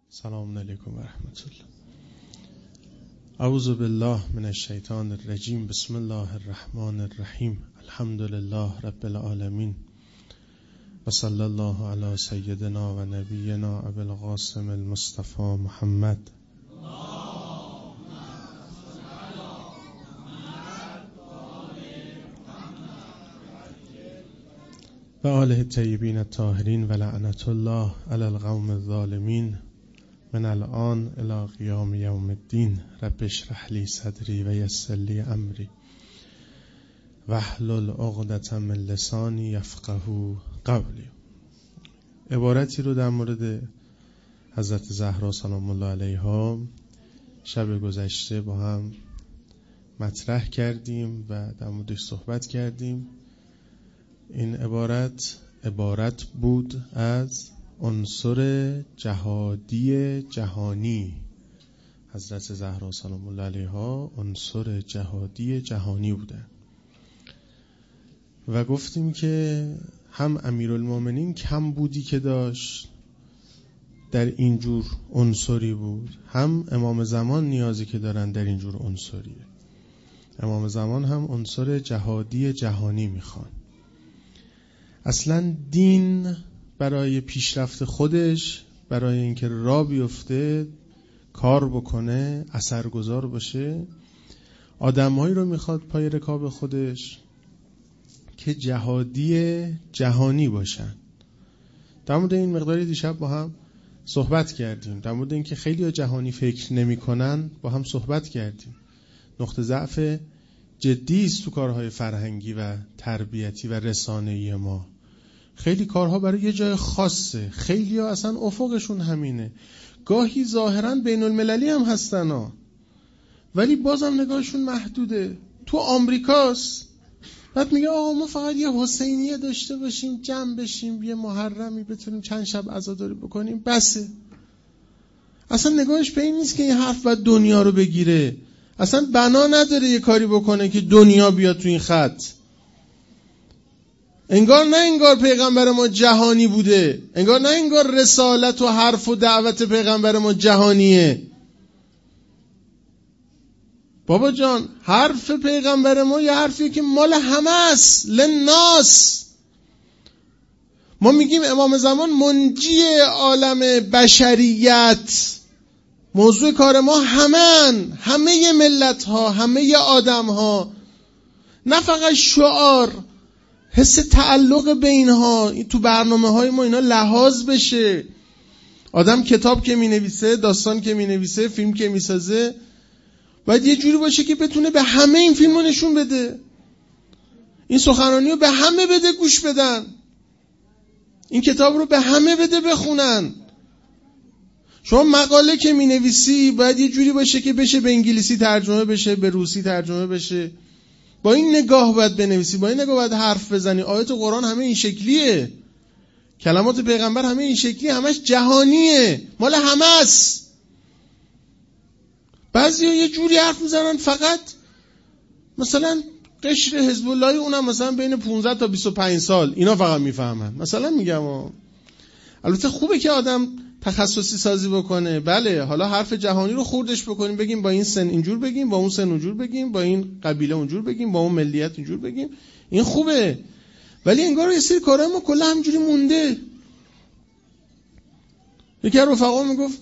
سلام علیکم و رحمت الله. اعوذ بالله من الشیطان الرجیم. بسم الله الرحمن الرحیم. الحمد لله رب العالمین و صلی الله علی سیدنا و نبینا ابی القاسم المصطفى محمد و آله الطیبین الطاهرین و لعنت الله علی القوم الظالمین من الان الی قیام یوم الدین. رب اشرح لی صدری و یسر لی امری واحلل عقدة من لسانی یفقهوا قولی. عبارتی رو در مورد حضرت زهرا سلام الله علیها شب گذشته با هم مطرح کردیم و در موردش صحبت کردیم. این عبارت بود از عنصر جهادی جهانی. حضرت زهرا سلام الله علیها عنصر جهادی جهانی بودن و گفتیم که هم امیرالمومنین کم بودی که داشت در اینجور عنصری بود، هم امام زمان نیازی که دارن در اینجور عنصریه. امام زمان هم عنصر جهادی جهانی میخوان. اصلا دین برای پیشرفت خودش، برای اینکه راه بیفته، کار بکنه، اثرگذار باشه، آدمایی رو میخواد پای رکاب خودش که جهادی جهانی باشن. در مورد این مقداری دیشب با هم صحبت کردیم. در مورد اینکه خیلی جهانی فکر نمی‌کنن با هم صحبت کردیم. نقطه ضعف جدی است تو کارهای فرهنگی و تربیتی و رسانه‌ای ما. خیلی کارها برای یه جای خاصه، خیلی ها اصلا افقشون همینه. گاهی ظاهراً بین المللی هم هستن ها، ولی بازم نگاهشون محدوده. تو آمریکاست، بعد میگه آقا ما فقط یه حسینیه داشته باشیم، جمع بشیم، یه محرمی بتونیم چند شب عزاداری بکنیم، بسه. اصلا نگاهش به این نیست که این حرف باید دنیا رو بگیره. اصلا بنا نداره یه کاری بکنه که دنیا بیاد تو این خط. انگار پیغمبر ما جهانی بوده، انگار رسالت و حرف و دعوت پیغمبر ما جهانیه. بابا جان، حرف پیغمبر ما یه حرفیه که مال همه است، للناس. ما میگیم امام زمان منجی عالم بشریت. موضوع کار ما همه ملت ها، همه آدم ها، نه فقط شعار، حس تعلق به اینها. تو برنامه های ما اینا لحاظ بشه. آدم کتاب که می نویسه، داستان که می نویسه، فیلم که می سازه، باید یه جوری باشه که بتونه به همه این فیلم رو نشون بده، این سخنرانی رو به همه بده گوش بدن، این کتاب رو به همه بده بخونن. شما مقاله که می نویسی باید یه جوری باشه که بشه به انگلیسی ترجمه بشه، به روسی ترجمه بشه. با این نگاه باید بنویسی، با این نگاه باید حرف بزنی. آیات قرآن همه این شکلیه، کلمات پیغمبر همه این شکلیه، همش جهانیه، مال همه است. بعضیا یه جوری حرف میزنن فقط مثلا قشر حزب اللهی، اونم مثلا بین 15 تا 25 سال، اینا فقط میفهمن. مثلا میگم البته خوبه که آدم تخصصی سازی بکنه، بله، حالا حرف جهانی رو خوردش بکنیم، بگیم با این سن اینجور بگیم، با اون سن اونجور بگیم، با این قبیله اونجور بگیم، با اون ملیت اینجور بگیم، این خوبه. ولی انگار یه سری کارا ما کلا همینجوری مونده. یکی از رفقا میگفت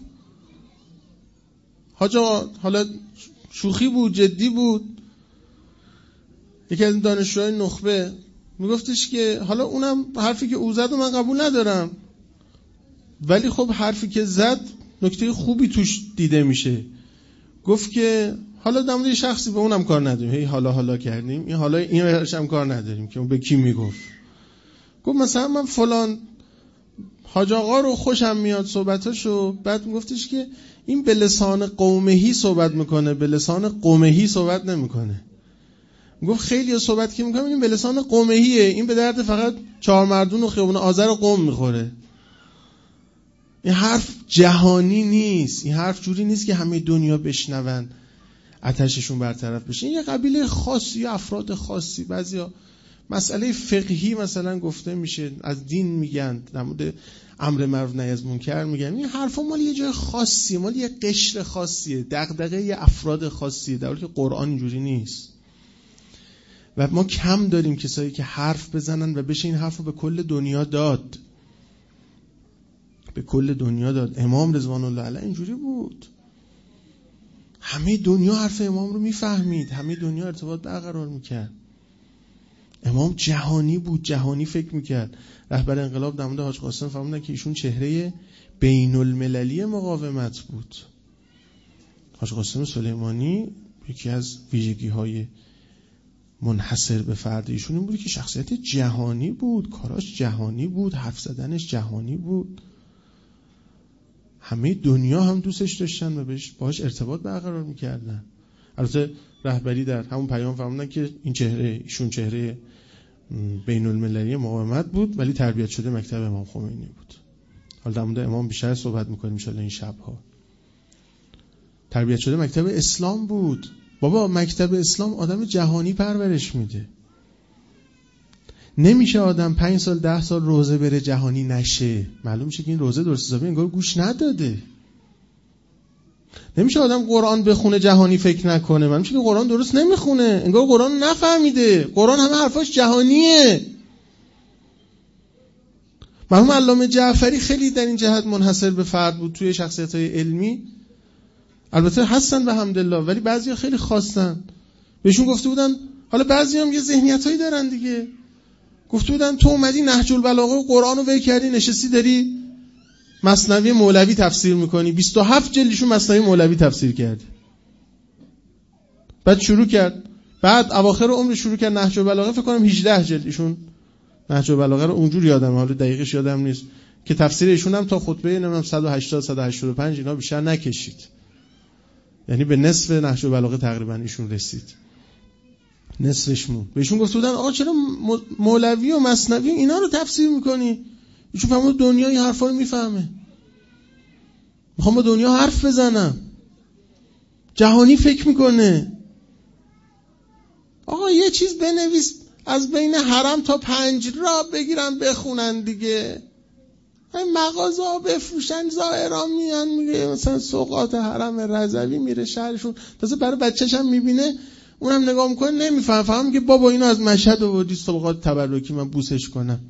حاجا، حالا شوخی بود جدی بود، یکی از دانشجوهای نخبه میگفتش که حالا اونم حرفی که او زد و من قبول ندارم، ولی خب حرفی که زد نکته خوبی توش دیده میشه. گفت که حالا در مورد شخصی به اونم کار نداریم، هی حالا کردیم، این حالا این هم کار نداریم که اون به کی میگفت. گفت مثلا من فلان حاج آقا رو خوشم میاد صحبتاشو، بعد میگفتش که این به لسان قومهی صحبت میکنه، به لسان قومهی صحبت نمیکنه. میگفت خیلی صحبت که میکنم این به لسان قومهیه، این به درد فقط چهار مردون و خیابون آذر و قم میخوره. این حرف جهانی نیست، این حرف جوری نیست که همه دنیا بشنون آتششون برطرف بشه. این یه قبیله خاصی، افراد خاصی، بعضیا مسئله فقهی مثلا گفته میشه، از دین میگن، در مورد امر معروف نهی از منکر میگن. این حرفا مال یه جای خاصیه، مال یه قشر خاصیه، دغدغه یه افراد خاصیه، در حالی که قرآن اینجوری نیست. و ما کم داریم کسایی که حرف بزنن و بشه این حرفو به کل دنیا داد. به کل دنیا داد. امام رضوان الله علیه اینجوری بود. همه دنیا حرف امام رو میفهمید، همه دنیا ارتباط برقرار میکرد. امام جهانی بود، جهانی فکر میکرد. رهبر انقلاب در مورد حاج قاسم فرمودن که ایشون چهره بین المللی مقاومت بود. حاج قاسم سلیمانی یکی از ویژگی‌های منحصر به فرد ایشون این بود که شخصیت جهانی بود، کاراش جهانی بود، حرف زدنش جهانی بود. همه دنیا هم دوستش داشتن و باهاش ارتباط برقرار میکردن. البته رهبری در همون پیام فرمودن که این چهره ایشون چهره بین المللی مقاومت بود، ولی تربیت شده مکتب امام خمینی بود. حالا در مورد امام بیشتر صحبت میکنیم ان شاءالله این شب‌ها. تربیت شده مکتب اسلام بود. بابا مکتب اسلام آدم جهانی پرورش میده. نمیشه آدم 5 سال 10 سال روزه بره جهانی نشه. معلوم میشه که این روزه درست حسابی انگار گوش نداده. نمیشه آدم قرآن بخونه جهانی فکر نکنه. معلوم میشه که قرآن درست نمیخونه، انگار قرآن نفهمیده. قرآن همه حرفاش جهانیه. مرحوم علامه جعفری خیلی در این جهت منحصر به فرد بود توی شخصیت‌های علمی. البته هستن به حمدالله، ولی بعضیا خیلی خاصن. بهشون گفته بودن، حالا بعضی هم یه ذهنیتایی دارن دیگه، گفته بودن تو اومدی نهج البلاغه و قرآن رو وی کردی، نشستی داری مثنوی مولوی تفسیر میکنی. 27 جلدشون مثنوی مولوی تفسیر کرد. بعد شروع کرد، بعد اواخر عمر شروع کرد نهج البلاغه، فکر کنم 18 جلد ایشون نهج البلاغه رو اونجوری یادم، حالا دقیقش یادم نیست، که تفسیر ایشون هم تا خطبه نمیدونم 180 185 اینا بیشتر نکشید. یعنی به نصف نهج البلاغه تقریبا ایشون رسید، نصفش مون. بهشون گفته بودن آقا چرا مولوی و مثنوی اینا رو تفسیر میکنی؟ ایشون فهمید دنیا این حرفا رو میفهمه. میخوام با دنیا حرف بزنم، جهانی فکر میکنه. آقا یه چیز بنویس از بین حرم تا 5 را بگیرن بخونن دیگه. این مغازه ها بفروشن، زائران میان میگه مثلا سوقات حرم رضوی میره شهرشون، تازه برای بچه‌ش هم میبینه، اونم نگاه میکنه نمیفهم، فهم که بابا اینو از مشهد آوردی سوقات تبرکی من بوسش کنم.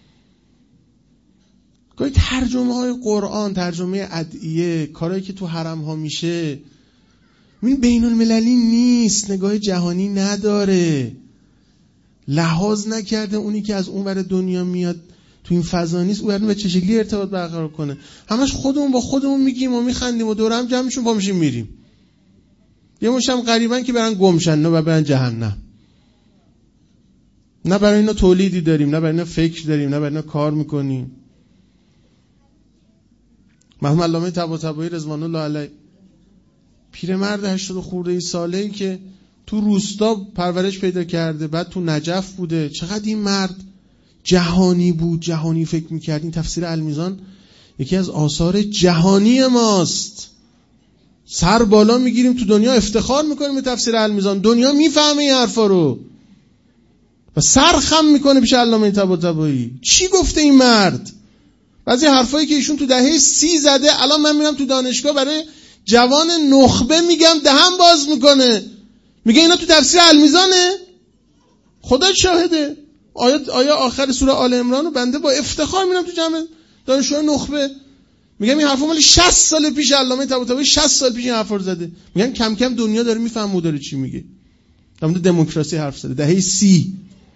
گاهی ترجمه های قرآن، ترجمه ادعیه، کارهایی که تو حرم ها میشه، این بین المللی نیست، نگاه جهانی نداره، لحاظ نکرده اونی که از اون ور دنیا میاد تو این فضا نیست، اون به چه شکلی ارتباط برقرار کنه. همش خودمون با خودمون میگیم و میخندیم و دور هم جمع میشیم پا میشیم میریم. یه مشم غریبن که برن گمشن و برن جهنم. نه برای اینا تولیدی داریم، نه برای اینا فکر داریم، نه برای اینا کار میکنیم. مرحوم علامه طباطبایی رضوان الله علیه، پیرمرد 80 خورده ساله‌ای که تو روستا پرورش پیدا کرده، بعد تو نجف بوده، چقدر این مرد جهانی بود، جهانی فکر میکرد. این تفسیر المیزان یکی از آثار جهانی ماست، سر بالا میگیریم تو دنیا افتخار میکنیم به تفسیر المیزان، دنیا میفهمه این حرفا رو و سر خم میکنه پیش علامه طباطبایی. چی گفته این مرد؟ بعضی حرفایی که ایشون تو دهه 30 زده، الان من میرم تو دانشگاه برای جوان نخبه میگم دهن باز میکنه، میگه اینا تو تفسیر المیزانه. خدا شاهده. آیا آخر سوره آل عمران رو بنده با افتخار میرم تو جمع دانشجوی نخبه میگم این حرفا مال 60 سال پیش علامه طباطبایی 60 سال پیش این حرفا رو زده. میگن کم کم دنیا داره میفهمه و داره چی میگه. در مورد دموکراسی حرف زده دهه 30.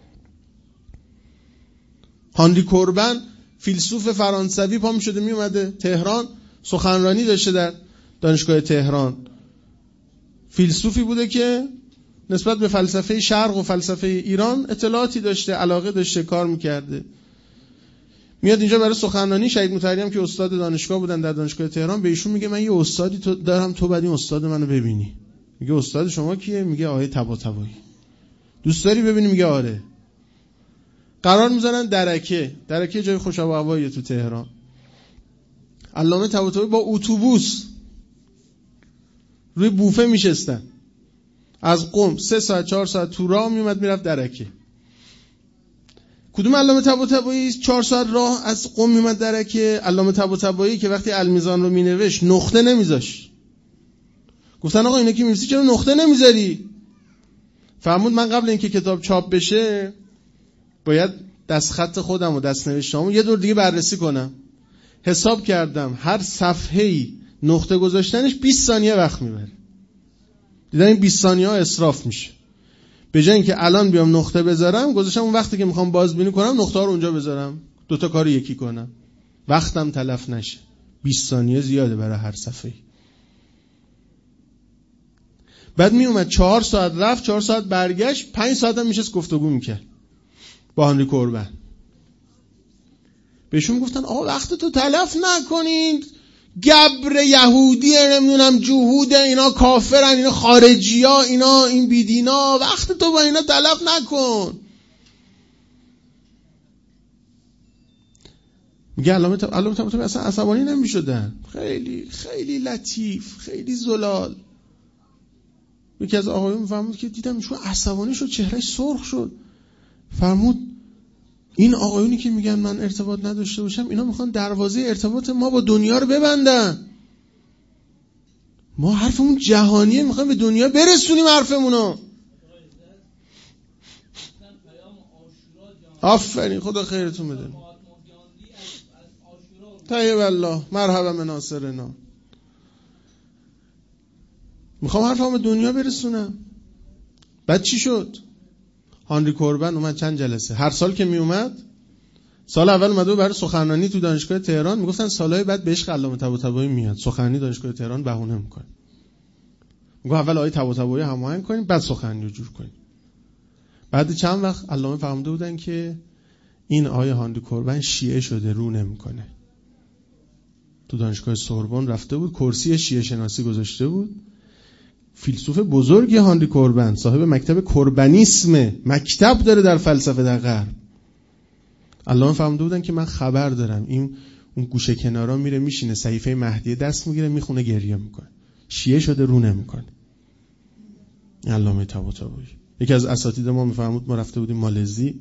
هانری کوربن فیلسوف فرانسوی پا میشده میومده تهران، سخنرانی داشته در دانشگاه تهران. فیلسوفی بوده که نسبت به فلسفه شرق و فلسفه ایران اطلاعاتی داشته، علاقه داشته، کار میکرده. میاد اینجا برای سخنرانی. شهید مطهری هم که استاد دانشگاه بودن در دانشگاه تهران، به ایشون میگه من یه استادی دارم، تو بعد این استاد منو ببینی. میگه استاد شما کیه؟ میگه آقای طباطبایی. دوست داری ببینی؟ میگه آره. قرار میذارن درکه جای خوش و هوایی تو تهران. علامه طباطبایی با اتوبوس روی بوفه میشستن، از قم 3 ساعت 4 ساعت تو راه میومد میرفت درکه. کدوم علامه طباطبایی 4 ساعت راه از قم میومد درکه؟ علامه طباطبایی که وقتی المیزان رو مینوشت نقطه نمیذاشت. گفتن آقا اینا که می‌نویسی چرا نقطه نمیذاری؟ فرمود من قبل اینکه کتاب چاپ بشه باید دستخط خودم و دستنوشته‌امو یه دور دیگه بررسی کنم. حساب کردم هر صفحه‌ای نقطه گذاشتنش 20 ثانیه وقت میبره. دیدم این 20 ثانیه ها اسراف میشه. به جای اینکه الان بیام نقطه بذارم گذاشتم اون وقتی که میخوام بازبینی کنم نقطه ها رو اونجا بذارم، 2 تا کارو یکی کنم، وقتم تلف نشه. 20 ثانیه زیاده برای هر صفحه. بعد می اومد 4 ساعت رفت 4 ساعت برگشت 5 ساعت هم میشست گفتگو میکرد با هانری کوربن. بهشون گفتن آقا وقت تو تلف نکنین، گبر یهودی نمیدونم جهود اینا کافرن، اینا خارجی ها، اینا این بیدینا، وقت تو با اینا تلف نکن. میگه علامه طباطبایی اصلا عصبانی نمیشدن، خیلی خیلی لطیف، خیلی زلال. یکی از آقایون فرمود که دیدم ایشون عصبانی شد، چهرهش سرخ شد. فرمود این آقایونی که میگن من ارتباط نداشته باشم اینا میخوان دروازه ارتباط ما با دنیا رو ببندن. ما حرفمون جهانیه، میخوایم به دنیا برسونیم حرفمونو. آفرین، خدا خیرتون بده. طیب الله، مرحبا من ناصرنا. میخوام حرفمو به دنیا برسونم. بعد چی شد؟ هانری کوربن اومد چند جلسه، هر سال که می اومد، سال اول اومده برای سخنرانی تو دانشگاه تهران، میگفتن سالهای بعد بهش علامه طباطبایی میاد سخنرانی دانشگاه تهران بهونه میکنه. میگه اول آقای طباطبایی هماهنگ کنیم بعد سخنرانی رو جور کنیم. بعد چند وقت علامه فهمیده بودن که این آقای هانری کوربن شیعه شده، رو نمیکنه. تو دانشگاه سوربن رفته بود، کرسی شیعه شناسی گذاشته بود. فیلسوف بزرگی هانری کوربن، صاحب مکتب کوربنیسم، مکتب داره در فلسفه در غرب. علامه فهمیده بودن که من خبر دارم این اون گوشه کنارا میره میشینه صحیفه مهدی دست میگیره میخونه گریه میکنه، شیعه شده رو نمیکنه. علامه طباطبایی یکی از اساتید ما میفرمود، ما رفته بودیم مالزی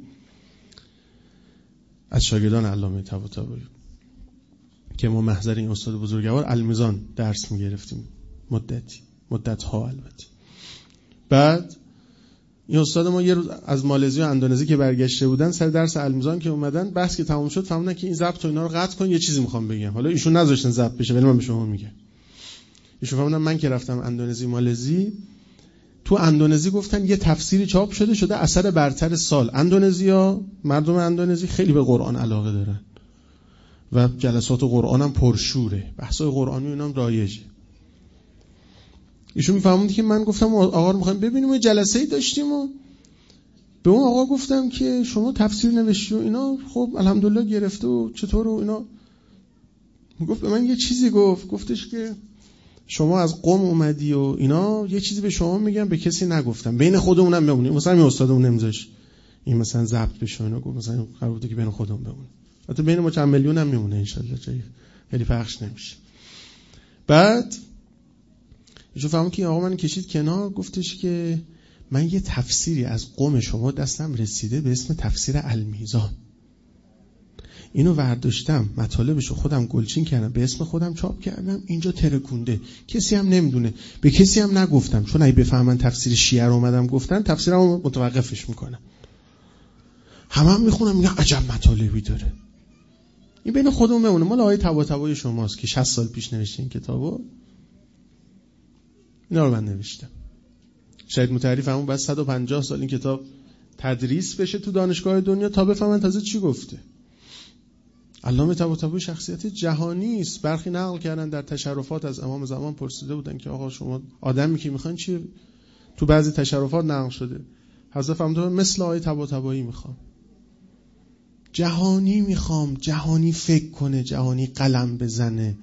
از شاگردان علامه طباطبایی که ما محضر این استاد بزرگوار المیزان درس میگرفتیم مدت ها البته. بعد این استاد ما یه روز از مالزی و اندونزی که برگشته بودن سر درس المیزان که اومدن، بحث که تموم شد فهمیدن که این ضبط و اینا رو قطع کن، یه چیزی میخوام بگم. حالا ایشون نذاشتن ضبط بشه ولی من به شما میگم. ایشون فهمیدن من که رفتم اندونزی مالزی، تو اندونزی گفتن یه تفسیری چاپ شده اثر برتر سال. اندونزیا، مردم اندونزی خیلی به قرآن علاقه دارن و جلسات قرآن هم پرشوره، بحثای قرآنی اینا هم رایجه. ایشون میفهموند که من گفتم آقا رو میخوایم ببینیم، یه جلسه‌ای داشتیم و به اون آقا گفتم که شما تفسیر نوشتی و اینا، خب الحمدلله گرفته و چطور و اینا. میگفت به من یه چیزی گفتش که شما از قم اومدی و اینا، یه چیزی به شما میگم به کسی نگفتم، بین خودمونم بمونیم. مثلا این استادمون نمیذاش این مثلا ضبط بشه اینا، گفت مثلا قرار بوده که بین خودمون بمونه، البته بین ما چند میلیون هم میمونه ان شاء الله، جایی خیلی پخش نمیشه. بعد ایشون فهمید که آقا من کشید کنار، گفتش که من یه تفسیری از قم شما دستم رسیده به اسم تفسیر المیزان، اینو ورداشتم مطالبشو خودم گلچین کردم به اسم خودم چاپ کردم، اینجا ترکونده، کسی هم نمیدونه، به کسی هم نگفتم، چون اگه بفهمن تفسیر شیعه رو اومدم گفتن تفسیرمو متوقفش میکنم. همه میخونم میگن عجب مطالبی داره. این بین خودمون بمونه، مال آقای طباطبایی شماست که 60 سال پیش نوشته این کتابو. اینا رو من نوشتم. شاید متعریف همون بعد 150 سال این کتاب تدریس بشه تو دانشگاه دنیا تا بفهمن تازه چی گفته. علامه طباطبایی شخصیت جهانی است. برخی نقل کردن در تشرفات از امام زمان پرسیده بودن که آقا شما آدمی که میخوان چی؟ تو بعضی تشرفات نقل شده حضرت فرموده مثل آقای طباطبایی میخوام، جهانی میخوام، جهانی فکر کنه، جهانی قلم بزنه،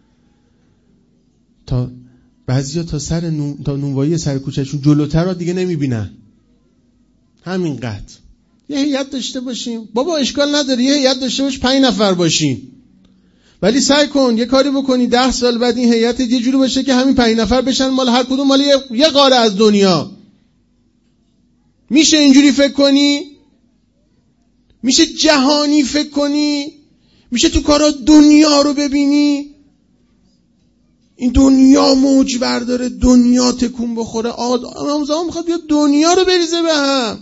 تا بعضیا تا تا نونوایی سر کوچهشون جلوتر را دیگه نمیبینن. همینقدر یه هیئت داشته باشیم، بابا اشکال نداره یه هیئت داشته باش 5 نفر باشین، ولی سعی کن یه کاری بکنی 10 سال بعد این هیئت یه جوری باشه که همین 5 نفر بشن مال هر کدوم مال یه قاره از دنیا. میشه اینجوری فکر کنی؟ میشه جهانی فکر کنی، میشه تو کارا دنیا رو ببینی. این دنیا موج برداره، دنیا تکون بخوره. امام زمان میخواد بیا دنیا رو بریزه به هم.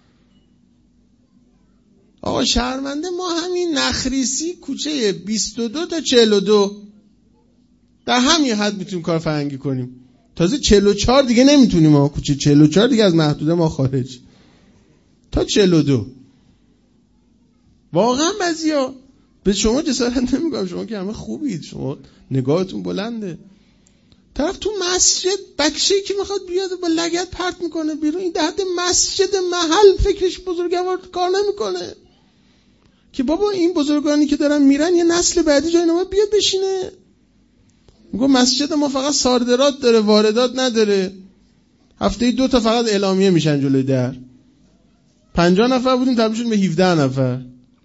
آقا شرمنده ما همین نخریسی کوچه 22 تا 42 در همین حد میتونیم کار فرهنگی کنیم. تازه 44 دیگه نمیتونیم، ما کوچه 44 دیگه از محدوده ما خارج. تا 42 واقعا بعضیا به شما جسارت نمیگم، شما که همه خوبید، شما نگاهتون بلنده. طرف تو مسجد بچه‌ای که میخواد بیاد با لگد پرت میکنه بیرون، این در حد مسجد محل فکرش بزرگوار کار نمیکنه که بابا این بزرگانی که دارن میرن یه نسل بعدی جای نما بیاد بشینه. میگم مسجد ما فقط صادرات داره، واردات نداره. هفته 2 تا فقط اعلامیه میشن جلوی در. 50 نفر بودیم تبدیل شدیم به 17 نفر.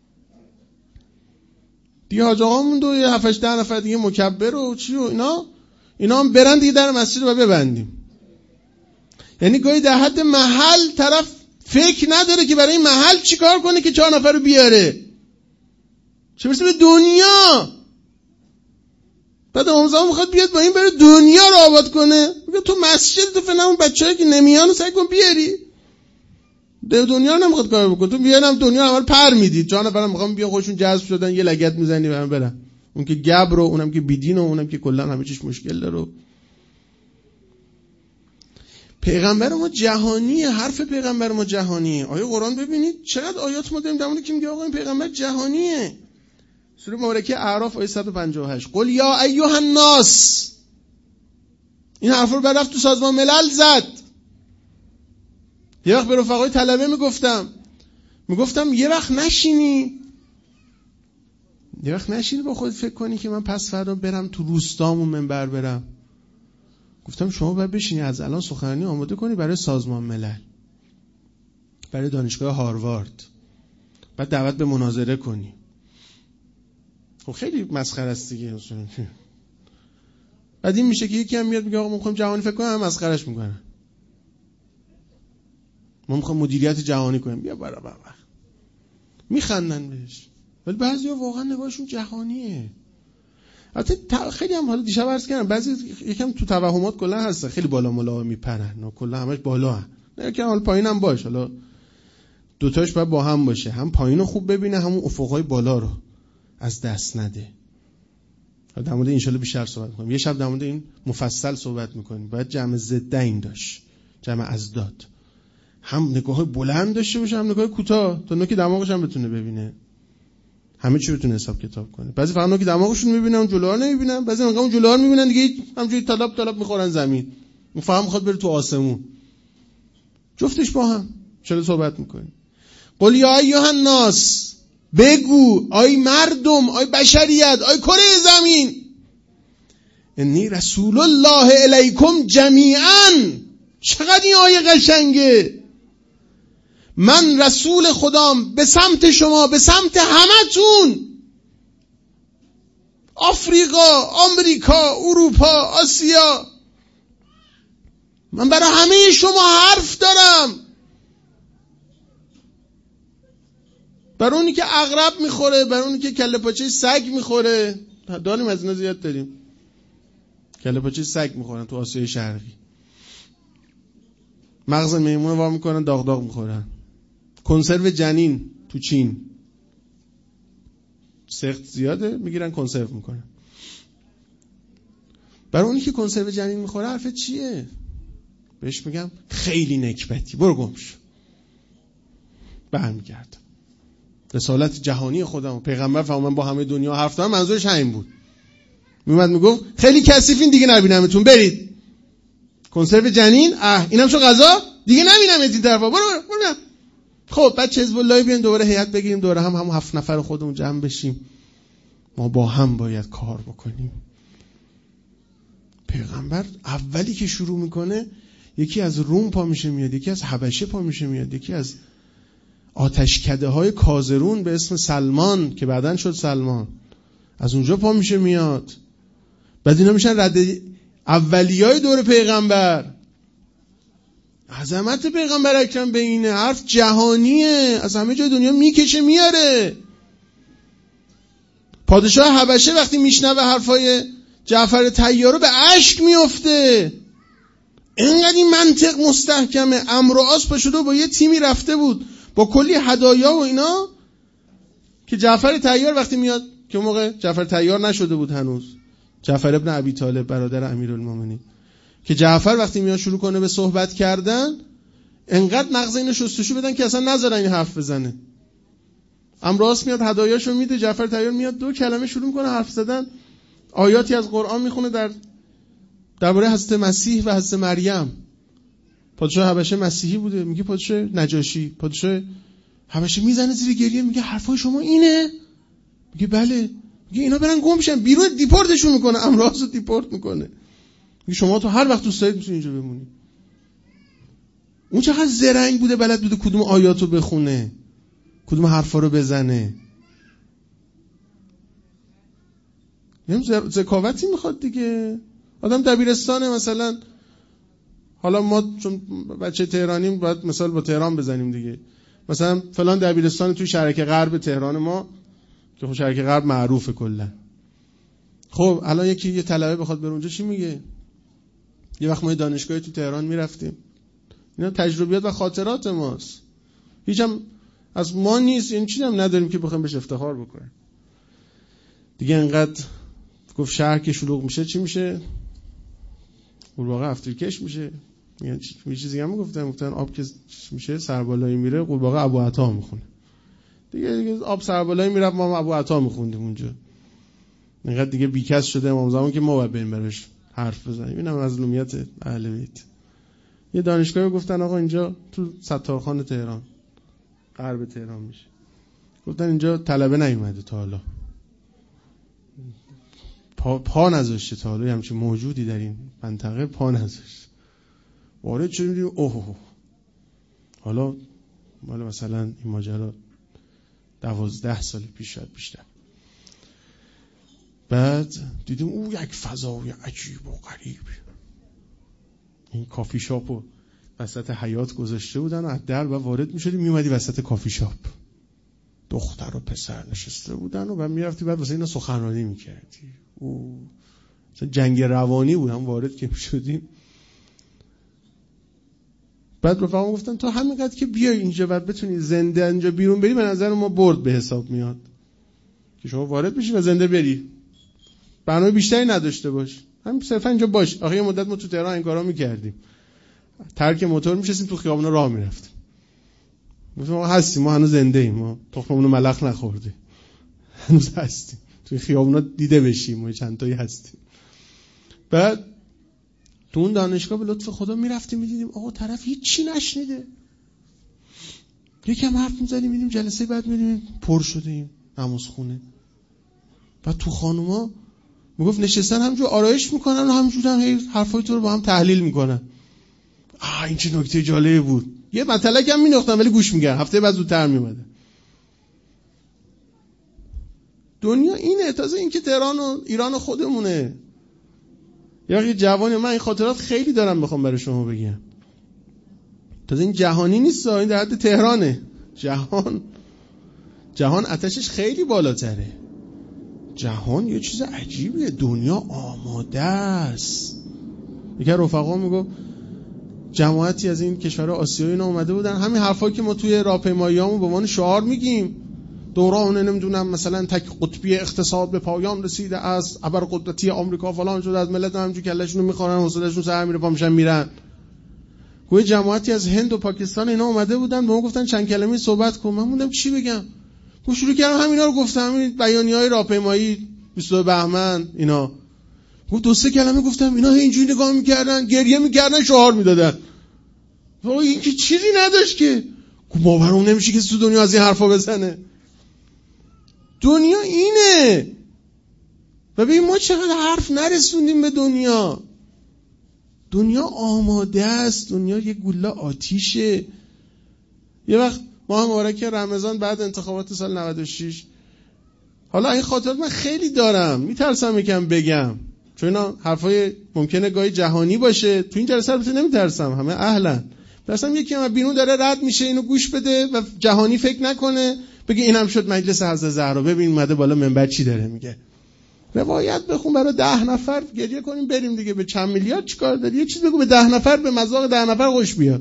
دیگه حاج آقا موند و 7-8 نفر دیگه مکبر و چی و اینا هم برن دیگه در مسجد رو ببندیم. یعنی گاهی در حد محل طرف فکر نداره که برای این محل چیکار کنه که 4 نفر رو بیاره، چه برسه به دنیا. بعد امام زمان میخواد بیاد با این بره دنیا رو آباد کنه. میگه تو مسجد تو فعلا اون بچه‌ای که نمیان سعی کن بیاری. دنیا رو نمیخواد کار بکنه. تو بیارم دنیا همه رو پر میدید. 4 نفرم میخوام بیا خودشون جذب شدن یه لگد میزنی برام برن. اون که گبر و اونم که بیدین و اونم که کلا همه چیش مشکل داره. پیغمبر ما جهانیه، حرف پیغمبر ما جهانیه. آیه قرآن ببینید چقدر آیات ما داریم در مورد کی میگه آقا این پیغمبر جهانیه. سوره مبارکه اعراف آیه 158 قل یا ایها الناس. این حرف رو رفت تو سازمان ملل زد. یه وقت به رفقای طلبه میگفتم یه وقت نشینی با خود فکر کنی که من پس فردا برم تو روستامون منبر برم. گفتم شما باید بشینی از الان سخنرانی آماده کنی برای سازمان ملل، برای دانشگاه هاروارد، بعد دعوت به مناظره کنی. خب خیلی مسخره است دیگه. بعد این میشه که یکی هم میاد میگه آقا ما میخوایم جهانی فکر کنیم، هم مسخرهش میکنن. ما میخوایم مدیریت جهانی کنیم، بیا برابر میخندن بهش. ولی بعضیا واقعا نگاهشون جهانیه. البته خیلی هم حالا دیشب عرض کردم بعضی یکم تو توهمات کلا هست، خیلی بالا ملا میپرن و کلا همش بالا هست. نه که حالا پایین هم باشه، حالا دوتاش باید با هم باشه، هم پایینو خوب ببینه همون افقای بالا رو از دست نده. در مورد ان شاءالله بیشتر صحبت می‌کنیم. یه شب در مورد این مفصل صحبت می‌کنیم. باید جمع ضدین داشت، جمع ازداد. هم نگاه بلند داشته باشه، هم نگاه کوتاه، تا نوک دماغش هم بتونه ببینه. همه چی بتونه حساب کتاب کنه. بعضی فقط نوک دماغشون می‌بینن، اون جلوها نمی‌بینن. بعضی انقدر اون جلوها رو می‌بینن دیگه همونجوری طلب می‌خورن زمین. اون فهم می‌خواد بره تو آسمون. جفتش با هم چرا صحبت می‌کنیم؟ قل یا ایها الناس، بگو آی مردم، آی بشریت، آی کره زمین، انی رسول الله الیکم جمیعا. چقدر این آیه قشنگه. من رسول خدام به سمت شما، به سمت همتون، آفریقا، آمریکا، اروپا، آسیا. من برای همه شما حرف دارم. برای اونی که عقرب میخوره، برای اونی که کله پاچه سگ میخوره. داریم از اینا زیاد داریم. کله پاچه سگ میخورن تو آسیای شرقی. مغز میمون رو وا میکنن داغ میخورن. کنسرو جنین تو چین سخت زیاده، میگیرن کنسرو میکنن. برای اونی که کنسرو جنین میخوره حرف چیه؟ بهش میگم خیلی نکبتی، برو گم شو. برمیگردم. رسالت جهانی خودم، پیغمبر فرمودن با همه دنیا حرف دارم، منظورش همین بود. میومد میگفت خیلی کثیفین دیگه نبینمتون، برید. کنسرو جنین، اینم شو غذا، دیگه نبینم این طرفا، برو. خب بعد حزب الله بیان دوباره هیئت بگیریم، دوباره همون 7 نفر خودمون جمع بشیم، ما با هم باید کار بکنیم. پیغمبر اولی که شروع میکنه یکی از روم پا میشه میاد، یکی از حبشه پا میشه میاد، یکی از آتشکده های کازرون به اسم سلمان که بعدن شد سلمان، از اونجا پا میشه میاد. بعد اینا میشن رد اولیای دور پیغمبر. عظمت پیغمبر اکرم به اینه، حرف جهانیه، از همه جای دنیا میکشه میاره. پادشاه حبشه وقتی میشنوه حرفای جعفر طیار رو به اشک میفته. اینقدر این منطق مستحکمه. عمرو عاص پاشده با یه تیمی رفته بود با کلی هدایا و اینا که جعفر طیار وقتی میاد، که موقع جعفر طیار نشده بود هنوز، جعفر ابن ابی طالب برادر امیرالمومنین، که جعفر وقتی میاد شروع کنه به صحبت کردن انقدر مغز اینو شستشو بدن که اصلا نذارن این حرف بزنه. عمرو عاص میاد هدایاشو میده، جعفر طیار میاد 2 کلمه شروع میکنه حرف زدن، آیاتی از قرآن میخونه درباره حضرت مسیح و حضرت مریم. پادشاه حبشه مسیحی بوده، میگه پادشاه نجاشی، پادشاه حبشه میزنه زیر گریه، میگه حرفای شما اینه؟ میگه بله. میگه اینا برن گم بشن بیرون، دیپورتشون میکنه. عمرو عاص رو دیپورت میکنه. میگه شما تو هر وقت دوست دارید میتونید اینجا بمونید. اون چقدر زرنگ بوده، بلد بوده کدوم آیاتو بخونه، کدوم حرفا رو بزنه. یه ذکاوتی میخواد دیگه. آدم دبیرستانه مثلا، حالا ما چون بچه تهرانیم باید مثال با تهران بزنیم دیگه، مثلا فلان دبیرستان توی شرق غرب تهران ما، که خب شرق غرب معروفه کلا. خب الان یه طلبه بخواد بره اونجا چی میگه؟ یه وقت ما دانشگاهی تو تهران میرفتیم، اینا تجربیات و خاطرات ماست، هیچم از ما نیست، این چیزی هم نداریم که بخوایم بهش افتخار بکنیم دیگه. انقدر گفت شهر که شلوغ میشه چی میشه؟ قورباغه افترکش میشه. یعنی یه چیزی هم گفتن آب که میشه سربالایی میره، قورباغه ابو عطا میخونه دیگه آب سربالایی میره، ما ابو عطا میخوندیم اونجا. اینقدر دیگه بیکس شده امام زمان که ما باید بریم براش حرف بزنیم. اینم مظلومیت اهل بیت. یه دانشگاهی گفتن آقا اینجا تو ستارخان تهران، غرب تهران میشه، گفتن اینجا طلبه نیومده تا حالا، پا نذاشته تا حالا همچین موجودی در این منطقه پا نذاشته. وارد شدیم دیدیم اوه، حالا مال مثلا این ماجرا 12 سال پیش شد بیشتر. بعد دیدیم او یک فضای عجیب و غریب، این کافی شاپو وسط حیاط گذاشته بودن و از در و وارد میشدیم میومدی وسط کافی شاپ، دختر و پسر نشسته بودن و بعد میرفتی بعد واسه اینا سخنرانی میکردی. او جنگ روانی بود هم وارد که میشدیم. بعد رفقام گفتن تو همینقدر که بیای اینجا و بتونی زنده اینجا بیرون بری به نظر ما برد به حساب میاد، که شما وارد بشی و زنده بری، برنامه بیشتری نداشته باش، همین صرفا اینجا باش. آخه یه مدت ما تو تهران این کارا میکردیم، ترک موتور میشستیم تو خیابونا راه میرفتیم، گفتم ما هستیم، ما هنوز زنده ایم، ما تخممون ملخ نخورده، هنوز هستیم تو خیابونا دیده بشیم، ما چند تایی هستیم. بعد تو اون دانشگاه به لطف خدا میرفتیم میدیدیم آقا طرف هیچی نشنیده، یکم حرف میزنیم میدیم جلسه بعد میدیم پر شده ایم نمازخونه. بعد تو خانوما میگفت نشستن همجور آرایش میکنن و همجور هم حرفای تو رو با هم تحلیل میکنن. این چه نکته جالبی بود. یه مطلق هم مینوختن ولی گوش میگن، هفته بعد زودتر میومدن. دنیا اینه. تازه این که تهران و ایران خودمونه. یا جوانی، من این خاطرات خیلی دارم بخوام برای شما بگم. تازه این جهانی نیست، این در حد تهرانه. جهان آتشش خیلی بالاتره. جهان یه چیز عجیبیه. دنیا آماده است. یکی رفقا میگه جماعتی از این کشورها آسیایی اینا اومده بودن، همین حرفایی که ما توی راهپیماییامون به عنوان شعار میگیم، دوران نمیدونم مثلا تک قطبی اقتصاد به پایان رسیده است، ابرقدرتی آمریکا فلان شده، از ملت همینجوری کلهشون رو میخورن، حوصله‌شون سر میره، پا میشن میرن. گویا جماعتی از هند و پاکستان اینا اومده بودن، به ما گفتن چند کلمه صحبت کن. من موندم چی بگم. شروع کردم همینا رو گفتم، همین بیانیه‌های راهپیمایی 22 بهمن اینا. دو سه کلمه گفتم، اینا اینجوری نگاه میکردن، گریه میکردن، شعار میدادن. واقعا این که چیزی نداشت که باورم نمیشه که تو دنیا از این حرفا بزنه. دنیا اینه. و ببین ما چقدر حرف نرسوندیم به دنیا. دنیا آماده است. دنیا یه گوله آتیشه. یه وقت ماه مبارک رمضان بعد انتخابات سال 96، حالا این خاطرات من خیلی دارم، میترسم یکم بگم چون اینا حرفای ممکنه گاهی جهانی باشه. تو این جلسه البته نمیترسم، همه اهلن. مثلا یکی هم بیرون داره رد میشه، اینو گوش بده و جهانی فکر نکنه، بگه اینم شد مجلس حضرت زهرا، ببین اومده بالا منبر چی داره میگه. روایت بخون برای 10 نفر گریه کنیم بریم دیگه، به چند میلیارد چیکار داری؟ یه چیز بگو به 10 نفر، به مذاق 10 نفر خوش بیاد.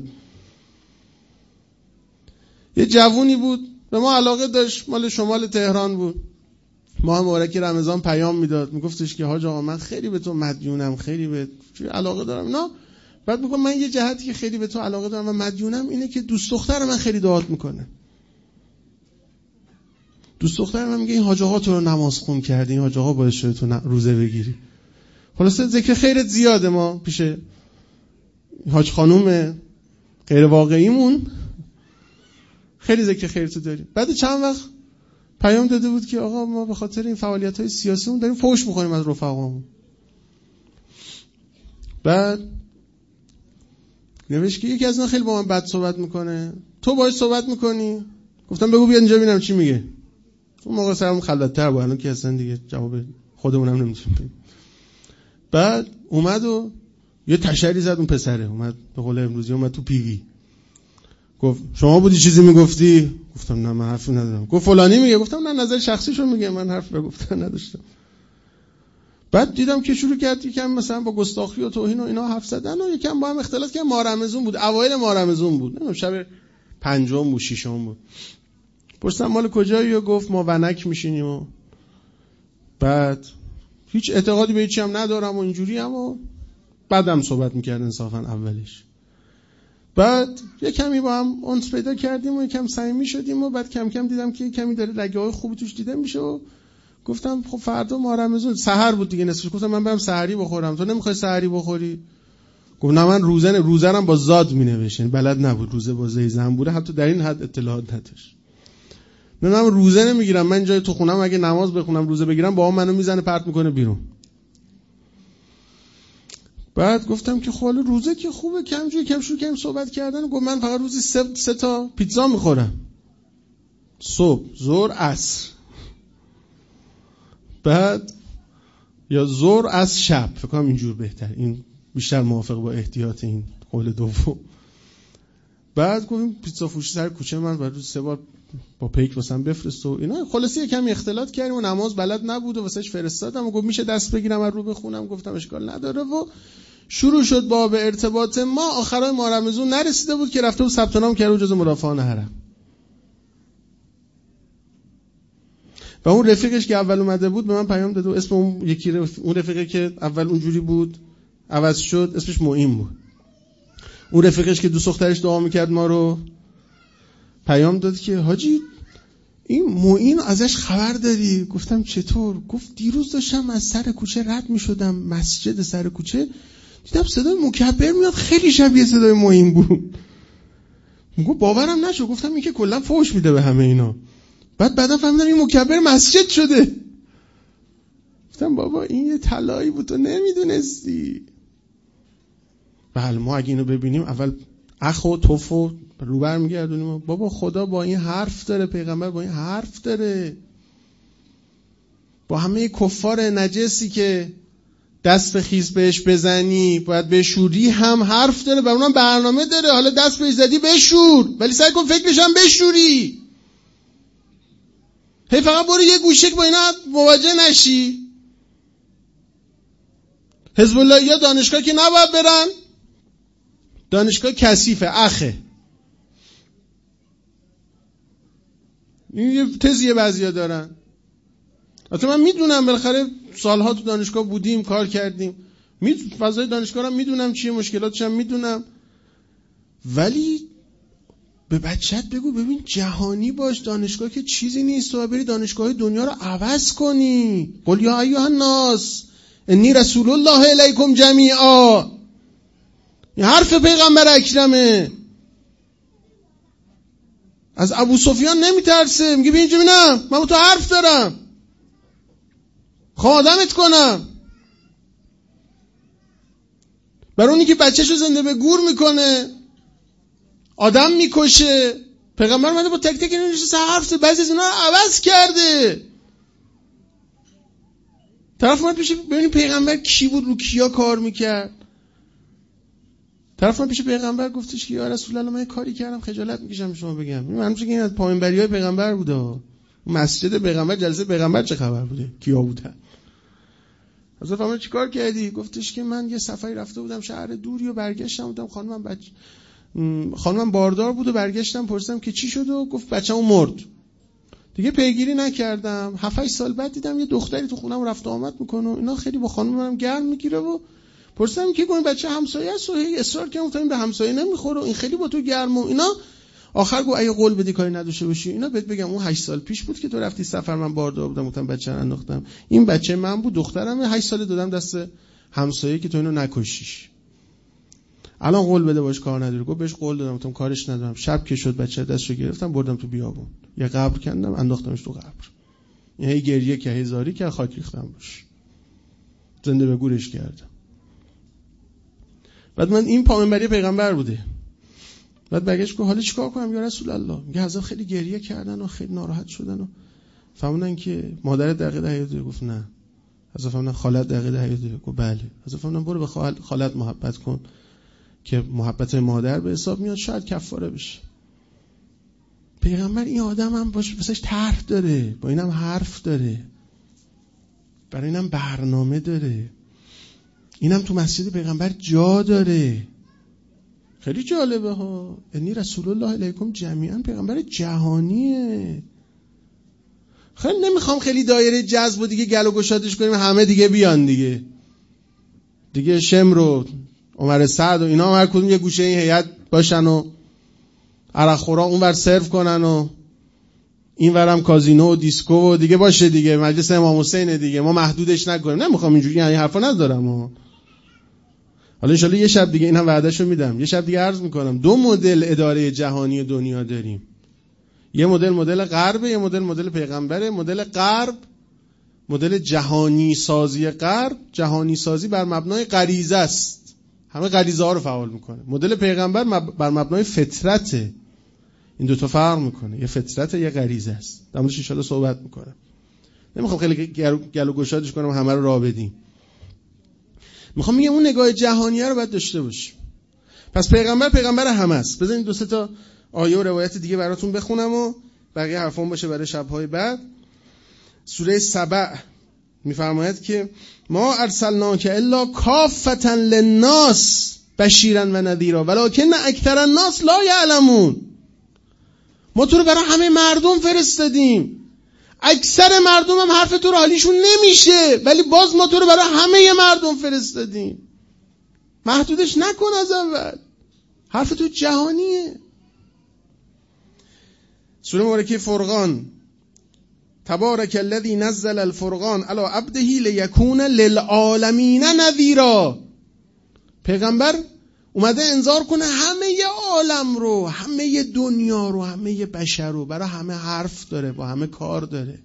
یه جوونی بود به ما علاقه داشت، مال شمال تهران بود، ماه مبارک رمضان پیام میداد، میگفتش که حاج آقا من خیلی به تو مدیونم، خیلی به علاقه دارم اینا. بعد میگم من یه جهتی که خیلی به تو علاقه دارم و مدیونم اینه که دوست دختر من خیلی دعات میکنه. دوست دختر من میگه این حاج آقا تو رو نماز خون کرده، این حاج آقا باعث شده تو روزه بگیری. خلاصه ذکر خیرت زیاده، ما پیش حاج خانوم غیر واقعیمون خیلی ذکر خیرتو داریم. بعد چند وقت پیام داده بود که آقا ما به خاطر این فعالیت‌های سیاسیمون داریم فحش می‌خوریم از رفقامون. بعد نوشت که یکی از اینا خیلی با من بد صحبت میکنه، تو باهاش صحبت میکنی؟ گفتم بگو بیا اینجا ببینم چی میگه. اون موقع سرم خلوت‌تر بود، الان که اصلا دیگه جواب خودمونم نمی‌تونیم بدیم. بعد اومد و یه تشری زد اون پسره، اومد به قول امروزی اومد تو پیوی، گفت شما بودی چیزی میگفتی؟ گفتم نه من حرفی ندارم. گفت فلانی میگه. گفتم نه نظر شخصیشو میگه، من حرف به گفتن نداشتم. بعد دیدم که شروع کرد یکم مثلا با گستاخی و توهین و اینا حرف زدن و یکم با هم اختلاط کردن. ماه رمضان بود، اوایل ماه رمضان بود، نمیدونم شب 5 و 6 بود. پرسیدم مال کجایی و گفت ما ونک میشینیم و بعد هیچ اعتقادی به هیچی هم ندارم و اینجوری هم و بعدم صحبت میکرد انصافا اولش. بعد یه کمی با هم انس پیدا کردیم و یکم صمیمی شدیم و بعد کم کم دیدم که یه کمی داره رگه‌های خوبی توش دیده میشه و گفتم خب فردا ماه رمضان سحر بود دیگه نصفش، گفتم من برم سحری بخورم، تو نمیخوای سحری بخوری؟ گفت نه من روزه با زاد مینوشن، بلد نبود روزه با زی زنبوره، حتی در این حد اطلاعات نداشت. من روزه نمیگیرم، من جای تو خونم اگه نماز بخونم روزه بگیرم بابا منو میزنه پرت میکنه بیرون. بعد گفتم که خاله روزه که خوبه، کم شروع کردیم صحبت کردن. گفت من فقط روزی 3 تا پیتزا میخورم، صبح ظهر عصر، بعد یا ظهر از شب، فکر کنم اینجور بهتر، این بیشتر موافق با احتیاط این قول دوم. بعد گفتم پیتزا فروشی سر کوچه من بعد روز 3 بار با پیک واسم بفرست و اینا. خلاصی یکم اختلاط کردیم و نماز بلد نبود و واسش فرستادم و گفت میشه دست بگیرم از رو بخونم. گفتم اشکال نداره و شروع شد با به ارتباط ما. آخرای ماه رمضان نرسیده بود که رفته بود ثبت نام کرده جزو مرافعان حرم. و اون رفیقش که اول اومده بود به من پیام داد و اسم اون یکی اون رفیقی که اول اونجوری بود عوض شد، اسمش معین بود. اون رفیقش که دوست دخترش دعا میکرد ما رو پیام داد که حاجی این معین ازش خبر داری؟ گفتم چطور؟ گفت دیروز داشتم از سر کوچه رد میشدم مسجد سر کوچه دیدم صدای مکبر میاد خیلی شبیه صدای معین بود. گفت باورم نشد. گفتم این که کلا فحش میده به همه اینا. بعدا فهمیدم این مکبر مسجد شده. گفتم بابا این یه طلایی بود تو نمیدونستی. بله ما اگه اینو ببینیم اول اخ و توف و رو برمیگردونیم بابا خدا با این حرف داره، پیغمبر با این حرف داره، با همه کفار نجسی که دست به خیز بهش بزنی باید بشوری هم حرف داره، بر اونم برنامه داره. حالا دست بهش زدی بشور، ولی سعی کن فکرش هم بشوری. هی فقط برو یه گوشه که با اینا مواجه نشی. حزب الله یا دانشگاه که نباید برن، دانشگاه کثیفه اخه. این یه تزیه بعضیا دارن. البته من میدونم بالاخره سالها تو دانشگاه بودیم کار کردیم، فضای دانشگاه رو میدونم چیه، مشکلاتش هم میدونم، ولی به بچت بگو ببین جهانی باش، دانشگاه که چیزی نیست، تو بری دانشگاه دنیا رو عوض کنی. قل یا ایها الناس انی رسول الله الیکم جمیعا. این حرف پیغمبر اکرمه. از ابو سفیان نمیترسه، میگه ببین اینجا ببینم من با تو حرف دارم، خادمت کنم. برای اونی که بچه‌شو زنده به گور میکنه، آدم میکشه، پیغمبر اومده با تک تک اینا نشسته حرف زده، بعضی از اینا رو عوض کرده. طرف اومد ببینید پیغمبر کی بود، رو کیا کار میکرد. طرف من پیش پیغمبر گفتش که یا رسول الله من کاری کردم خجالت میکشم شما بگم. من میگم این از پایینبریای پیغمبر بوده. مسجد پیغمبر، جلسه پیغمبر چه خبر بوده؟ کیا بودن؟ حضرت فرمود چیکار کردی؟ گفتش که من یه سفری رفته بودم شهر دوری و برگشتم بودم، خانمم باردار بود و برگشتم پرسیدم که چی شد و گفت بچه‌مون مرد. دیگه پیگیری نکردم. 7-8 سال بعد دیدم یه دختری تو خونم رفت و آمد میکنه. اینا خیلی با خانم منم گرم میگیره و پرسیدم که گفتم بچه همسایه است و هی اصرار کردم گفتم به همسایه نمیخوره، این خیلی با تو گرم و اینا. آخر گفت اگه قول بدی کاری نداشته باشی اینا بهت بگم اون 8 سال پیش بود که تو رفتی سفر، من باردار بودم گفتم بچه رو انداختم، این بچه من بود، دخترم 8 سال دادم دست همسایه که تو اینو نکشیش. الان قول بده باش کار نداره. گفت بهش قول دادم گفتم کارش ندارم. شب که شد بچه دستشو گرفتم بردم تو بیابون، یه قبر کندم انداختمش تو قبر. این گریه که هزاری که خاک ریختم باش، زنده به گورش کردم. بعد من این پامنبری پیغمبر بوده. بعد برگشت گفت حالا چیکار کنم یا رسول الله؟ میگه حضرت خیلی گریه کردن و خیلی ناراحت شدن و فهمیدن که مادر دقیقه حیاته. گفت نه. حضرت فهمیدن خالت دقیقه حیاته. گفت بله. حضرت فهمیدن برو به خالت محبت کن که محبت مادر به حساب میاد، شاید کفاره بشه. پیغمبر این آدم هم واسش طرح داره، با اینم حرف داره، برای اینم برنامه داره، اینم تو مسجد پیغمبر جا داره. خیلی جالبه ها. انی رسول الله علیکم جمیعا، پیغمبر جهانیه. خیلی نمیخوام خیلی دایره جذب و دیگه گل و گشادش کنیم همه دیگه بیان دیگه شمر و عمر سعد و اینا هر کدوم یه گوشه این هیئت باشن و عرق خورا اونور سرو کنن و اینورم کازینو و دیسکو و دیگه باشه دیگه، مجلس امام حسین دیگه، ما محدودش نکنیم. نمیخوام اینجوری، یعنی حرفا ندارم ها. حالا ان شاءالله یه شب دیگه اینم وعدهشو میدم، یه شب دیگه عرض میکنم 2 مدل اداره جهانی دنیا داریم. یه مدل غرب، یه مدل پیغمبره. مدل غرب مدل جهانی سازی غرب، جهانی سازی بر مبنای غریزه است، همه غریزه ها رو فعال میکنه. مدل پیغمبر بر مبنای فطرته. این دو تا فرق میکنه، یه فطرت یه غریزه است. در موردش ان شاءالله صحبت میکنم. نمیخوام خیلی گل و گشادش کنم همه رو راه بدیم. میخوام میگم اون نگاه جهانیه رو باید داشته باشیم. پس پیغمبر همه است. بذارید 2-3 تا آیه و روایت دیگه براتون بخونم و بقیه حرفام باشه برای شب‌های بعد. سوره سبع میفرماید که ما ارسلناک الا کافة للناس بشیرا و نذیرا ولکن اکثر الناس لا یعلمون. ما تو رو برای همه مردم فرستادیم، اکثر مردم هم حرف تو رو حالیشون نمیشه، ولی باز ما تو رو برای همه مردم فرستادیم. محدودش نکن از اول، حرف تو جهانیه. سوره مبارکه فرقان، تبارک الذی نزل الفرقان علی عبده لیکون للعالمین نذیرا. پیغمبر اومده انذار کنه همه عالم رو، همه دنیا رو، همه بشر رو. برای همه حرف داره، با همه کار داره،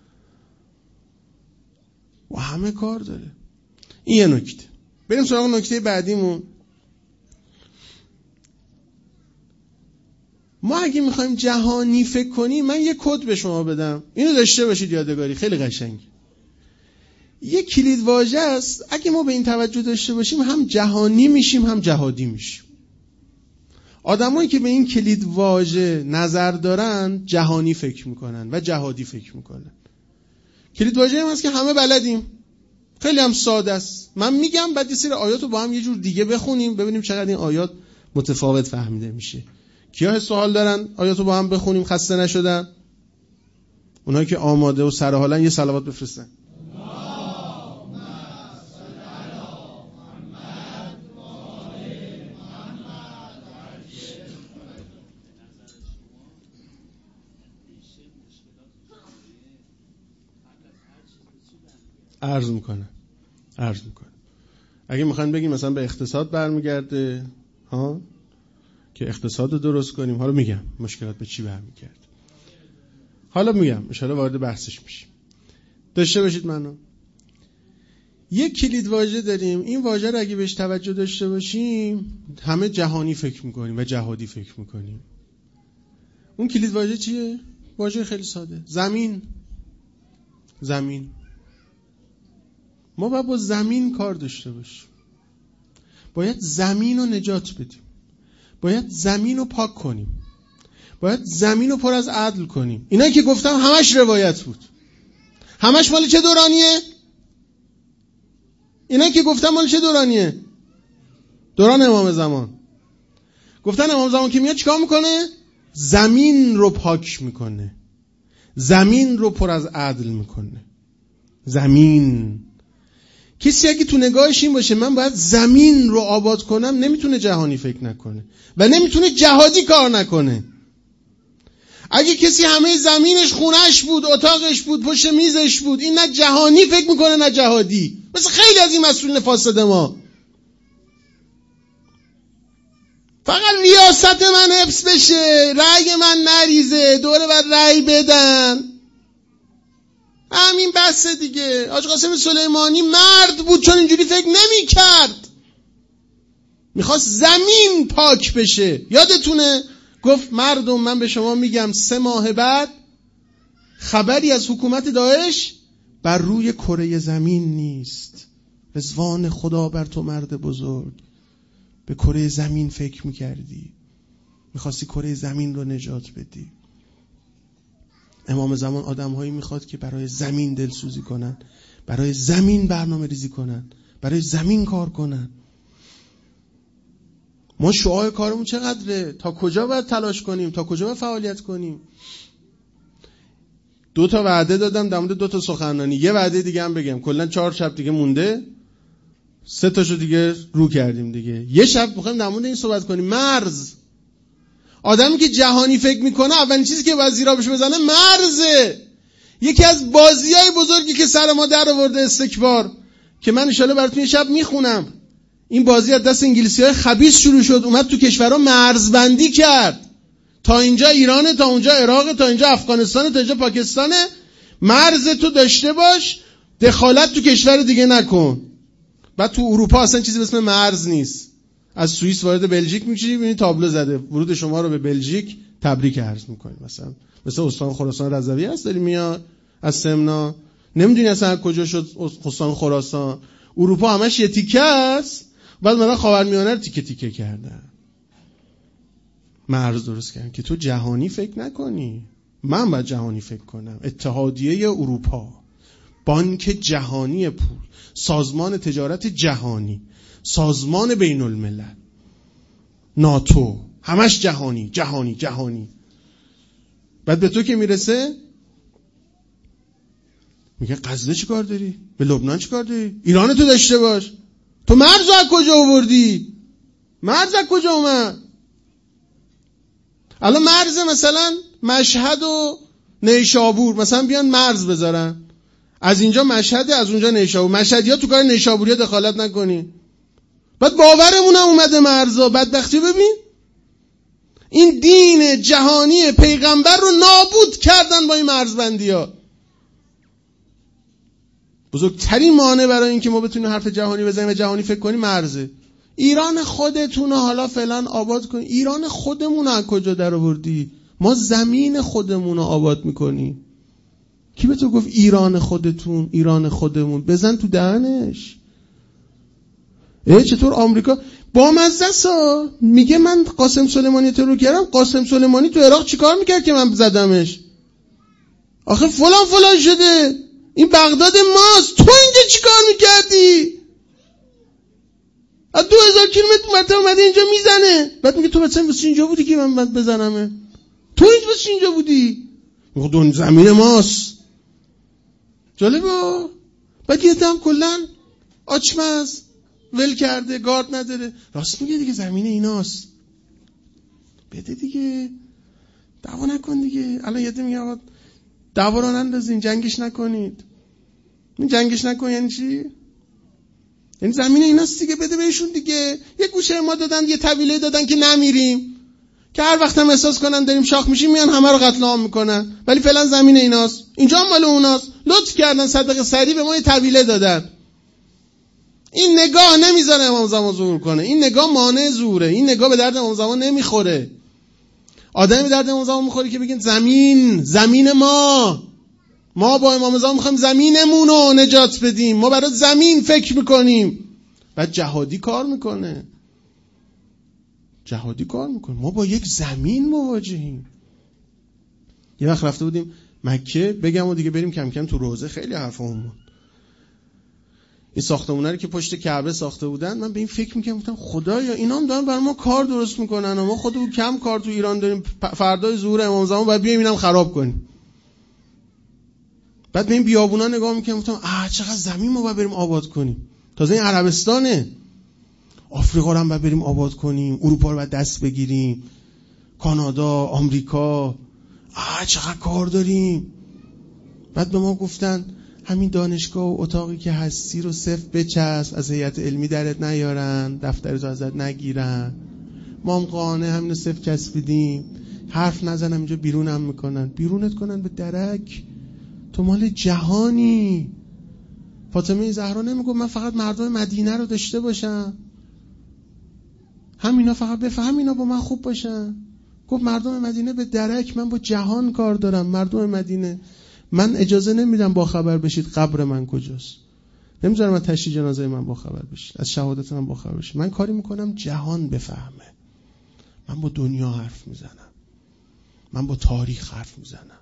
با همه کار داره. این یه نکته. بریم سراغ نکته بعدیمون. ما اگه میخوایم جهانی فکر کنیم، من یه کد به شما بدم، اینو داشته باشید یادگاری، خیلی قشنگه. یه کلید واژه است، اگه ما به این توجه داشته باشیم هم جهانی میشیم هم جهادی میشیم. آدمایی که به این کلید واژه نظر دارن جهانی فکر میکنن و جهادی فکر میکنن. کلید واژه هم هست که همه بلدیم، خیلی هم ساده است. من میگم بعد یه سری آیات رو با هم یه جور دیگه بخونیم ببینیم چقدر این آیات متفاوت فهمیده میشه. کیا سوال دارن آیات رو با هم بخونیم خسته نشدن؟ اونایی که آماده و سرحالن یه صلوات بفرستن. عرض میکنه. اگه میخواین بگیم مثلا به اقتصاد برمیگرده ها که اقتصاد رو درست کنیم، حالا میگم مشکلات به چی برمیگرده، حالا میگم ان شاءالله وارد بحثش میشیم. داشته باشید منو. یک کلید واژه داریم، این واژه رو اگه بهش توجه داشته باشیم همه جهانی فکر میکنیم و جهادی فکر میکنیم. اون کلید واژه چیه؟ واژه خیلی ساده، زمین. ما باید با زمین کار داشته باشیم. باید زمین رو نجات بدیم، باید زمین رو پاک کنیم، باید زمین رو پر از عدل کنیم. اینایی که گفتم همش روایت بود. همش مال چه دورانیه؟ اینایی که گفتم مال چه دورانیه؟ دوران امام زمان. گفتن امام زمان که میاد چیکار میکنه؟ زمین رو پاک میکنه، زمین رو پر از عدل میکنه. زمین، کسی اگه تو نگاهش این باشه من باید زمین رو آباد کنم، نمیتونه جهانی فکر نکنه و نمیتونه جهادی کار نکنه. اگه کسی همه زمینش خونش بود، اتاقش بود، پشت میزش بود، این نه جهانی فکر میکنه نه جهادی. مثل خیلی از این مسئولین فاسد ما، فقط ریاست من حفظ بشه، رأی من نریزه، دوره بعد رأی بدن، همین بسه دیگه. حاج قاسم سلیمانی مرد بود چون اینجوری فکر نمی کرد، میخواست زمین پاک بشه. یادتونه گفت مردم من به شما میگم 3 ماه بعد خبری از حکومت داعش بر روی کره زمین نیست. رضوان خدا بر تو مرد بزرگ، به کره زمین فکر میکردی، میخواستی کره زمین رو نجات بدی. امام زمان آدم‌هایی میخواد که برای زمین دلسوزی کنن، برای زمین برنامه ریزی کنن، برای زمین کار کنن. ما شعاع کارمون چقدره؟ تا کجا باید تلاش کنیم؟ تا کجا باید فعالیت کنیم؟ 2 تا وعده دادم در مورد 2 تا سخنرانی. یه وعده دیگه هم بگم، کلا 4 شب دیگه مونده، 3 تاشو دیگه رو کردیم دیگه. یه شب می‌خوایم در مورد این صحبت کنیم. مرز. آدمی که جهانی فکر میکنه اولین چیزی که باید زیرا بهش بزنه مرزه. یکی از بازیای بزرگی که سر ما در آورده استکبار، که من ان شاءالله براتون یه شب میخونم. این بازی از دست انگلیسی‌های خبیث شروع شد، اومد تو کشورها مرزبندی کرد. تا اینجا ایرانه، تا اونجا عراقه، تا اینجا افغانستانه، تا اینجا پاکستانه. مرز تو داشته باش، دخالت تو کشور دیگه نکن. بعد تو اروپا اصلا چیزی به اسم مرز نیست. از سوئیس وارد بلژیک میشی، میبینی تابلو زده ورود شما رو به بلژیک تبریک عرض میکنیم. مثلا استان خراسان رضوی هست داری میاد از سمنا، نمیدونی اصلا کجا شد استان خراسان. اروپا همش یه تیکه است، بعد مثلا خاورمیانه رو تیکه تیکه کردن، مرز درست کردن که تو جهانی فکر نکنی. من باید جهانی فکر کنم. اتحادیه اروپا، بانک جهانی پول، سازمان تجارت جهانی، سازمان بین الملل، ناتو، همش جهانی جهانی جهانی. بعد به تو که میرسه میگه غزه چی کار داری؟ به لبنان چی کار داری؟ ایران تو داشته باش. تو مرز از کجا آوردی؟ مرز از کجا اومد؟ الان مرز مثلا مشهد و نیشابور مثلا بیان مرز بذارن، از اینجا مشهد، از اونجا نیشابور. مشهدی‌ها تو کار نیشابوریا دخالت نکنی. بعد باورمون هم اومده مرزا. بدبختی ببین، این دین جهانی پیغمبر رو نابود کردن با این مرزبندی‌ها. بزرگترین مانع برای این که ما بتونیم حرف جهانی بزنیم و جهانی فکر کنیم مرزه. ایران خودتون رو حالا فعلا آباد کنید. ایران خودمون رو از کجا در آوردی؟ ما زمین خودمون رو آباد میکنیم. کی به تو گفت ایران خودتون، ایران خودمون؟ بزن تو دهنش. چطور آمریکا با مزدسا میگه من قاسم سلیمانی ترور کردم. قاسم سلیمانی تو عراق چیکار میکرد که من زدمش؟ آخه فلان فلان شده، این بغداد ماست، تو اینجا چیکار میکردی؟ از 2000 کیلومتر مرتبه اومده اینجا میزنه. بعد میگه تو مثلا واسه اینجا بودی که من بزنمه؟ تو واسه اینجا بودی؟ دون زمین ماست. جالبه. بعد یه دم کلن آچمز ول کرده، گارد نداره. راست میگه دیگه، زمین ایناست. بده دیگه، دعوا نکن دیگه. الان یه دم میگه آقا دعوا رو نندازین، جنگش نکنید. این جنگش نکن یعنی چی؟ یعنی زمین ایناست دیگه، بده بهشون دیگه. یه گوشه ما دادن، یه طویله دادن که نمیریم، که هر وقت هم احساس کنن داریم شاخ میشیم میان همه رو قتل عام میکنن. ولی فعلا زمین ایناست، اینجا هم مال اوناست. لطف کردن صدقه سری به ما یه طویله دادن. این نگاه نمیذاره امام زمان ظهور کنه. این نگاه مانع ظهوره. این نگاه به درد امام زمان نمیخوره. آدمی به درد امام زمان میخوره که بگین زمین ما با امام زمان میخوایم زمینمون رو نجات بدیم. ما برای زمین فکر میکنیم. بعد جهادی کار میکنه. ما با یک زمین مواجهیم. یه وقت رفته بودیم مکه، بگم و دیگه بریم کم کم تو روزه، خیلی حرفمون این ساختمونه رو که پشت کعبه ساخته بودن، من به این فکر میکنم، گفتم خدایا اینا هم دارن برای ما کار درست میکنن و ما خودمون کم کار تو ایران داریم، فردای ظهور امام زمان باید بیایم اینم خراب کنیم. بعد به این بیابونا نگاه میکنم، گفتم چقدر زمین ما باید بریم آباد کنیم. تازه این عربستانه، آفریقا رو هم باید بریم آباد کنیم، اروپا رو باید دست بگیریم، کانادا، آمریکا، چقدر کار داریم. بعد به ما گفتن همین دانشگاه و اتاقی که هستی رو صفر بچسب، از هیئت علمی درت نیارن، دفترتو ازت نگیرن. ما هم قانع همین رو صفر چسبیدیم، حرف نزنم اینجا بیرونم میکنن. بیرونت کنن به درک، تو مال جهانی. فاطمه زهرا نمیگه من فقط مردم مدینه رو داشته باشم، همینا فقط بفهم اینا با من خوب باشن. گفت مردم مدینه به درک، من با جهان کار دارم. مردم مدینه، من اجازه نمیدم با خبر بشید قبر من کجاست، نمیذارم از تشییع جنازه من با خبر بشید، از شهادت من با خبر بشید. من کاری میکنم جهان بفهمه. من با دنیا حرف میزنم، من با تاریخ حرف میزنم.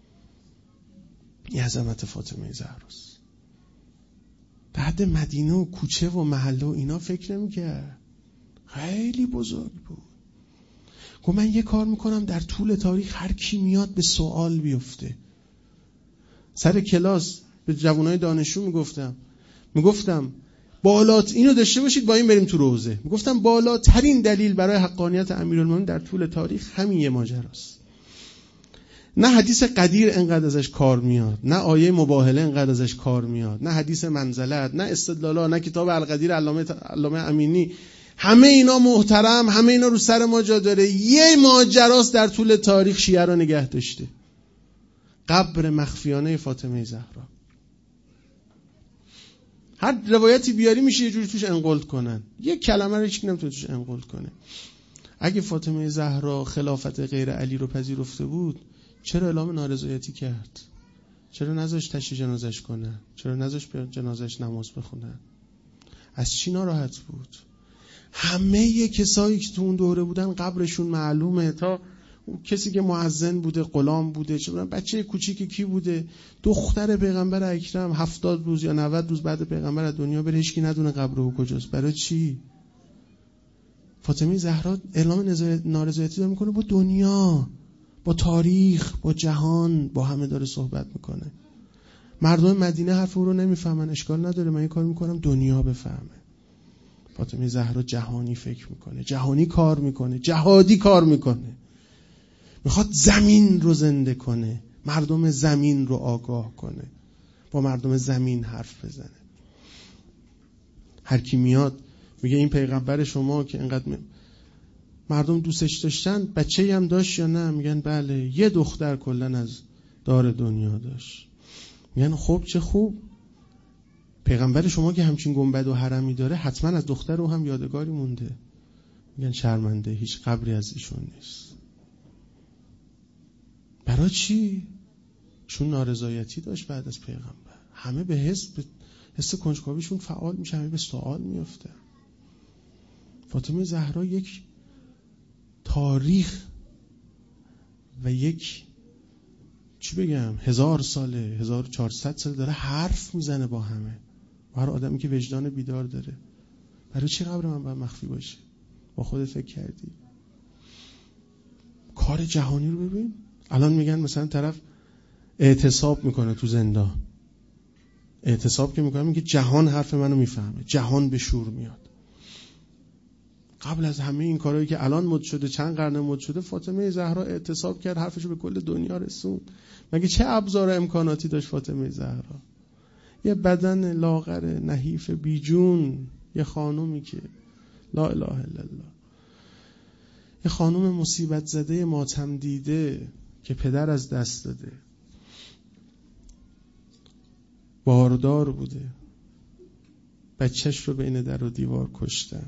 این عظمت فاطمه زهراست. بعد مدینه و کوچه و محله و اینا فکر نمیکرد، خیلی بزرگ بود. گفت من یه کار میکنم در طول تاریخ هر کی میاد به سوال بیفته. سر کلاس به جوانای دانشجو میگفتم بالات اینو داشته باشید با این بریم تو روزه. میگفتم بالاترین دلیل برای حقانیت امیرالمومنین در طول تاریخ همین یه ماجراست. نه حدیث قدیر انقدر ازش کار میاد، نه آیه مباهله انقدر ازش کار میاد، نه حدیث منزلت، نه استدلالا، نه کتاب القدیر علامه امینی. همه اینا محترم، همه اینا رو سر ما جا داره. یه ماجراست در طول تاریخ شیعه رو نگه داشته، قبر مخفیانه فاطمه زهرا. هر روایتی بیاری میشه یه جوری توش انقلت کنن، یه کلمه رو هیچ نمیتونه توش انقلت کنه. اگه فاطمه زهرا خلافت غیر علی رو پذیرفته بود، چرا اعلام نارضایتی کرد؟ چرا نذاشت تشییع جنازش کنه؟ چرا نذاشت به جنازش نماز بخونه؟ از چی ناراحت بود؟ همه کسایی که تو اون دوره بودن قبرشون معلومه، تا کسی که مؤذن بوده، غلام بوده، چه می‌دونم بچه کوچیکی کی بوده، دختر پیغمبر اکرم 70 روز یا 90 روز بعد پیغمبر از دنیا بره، هیچ کی ندونه قبر او کجاست. برای چی؟ فاطمه زهرا اعلام نارضایتی داره میکنه با دنیا، با تاریخ، با جهان، با همه داره صحبت میکنه. مردم مدینه حرف او رو نمیفهمن، اشکال نداره، من این کار میکنم دنیا بفهمه. فاطمه زهرا جهانی فکر میکنه، جهانی کار میکنه، جهادی کار میکنه. میخواد زمین رو زنده کنه، مردم زمین رو آگاه کنه، با مردم زمین حرف بزنه. هر کی میاد میگه این پیغمبر شما که اینقدر مردم دوستش داشتن، بچه‌ای هم داشت یا نه؟ میگن بله، یه دختر کلن از دار دنیا داشت. میگن خب چه خوب، پیغمبر شما که همچین گنبد و حرمی داره، حتما از دختر او هم یادگاری مونده. میگن شرمنده، هیچ قبری از ایشون نیست. برای چی؟ چون نارضایتی داشت بعد از پیغمبر. همه به حس کنجکاویشون فعال میشه، همه به سوال میفته. فاطمه زهرا یک تاریخ و یک 1000 ساله، 1400 ساله داره حرف میزنه با همه، هر آدمی که وجدان بیدار داره. برای چی قبر من باید مخفی باشه؟ با خودت فکر کردی؟ کار جهانی رو ببین. الان میگن مثلا طرف اعتصاب میکنه تو زندان، اعتصاب که میکنه میگه جهان حرف منو میفهمه، جهان به شور میاد. قبل از همه این کارهایی که الان مد شده، چند قرن مد شده، فاطمه زهرا اعتصاب کرد، حرفشو به کل دنیا رسوند. مگه چه ابزار و امکاناتی داشت فاطمه زهرا؟ یه بدن لاغر نحیف بیجون، یه خانومی که لا اله الا الله، یه خانوم مصیبت زده ماتم دیده که پدر از دست داده، باردار بوده، بچهش رو بین در و دیوار کشتن.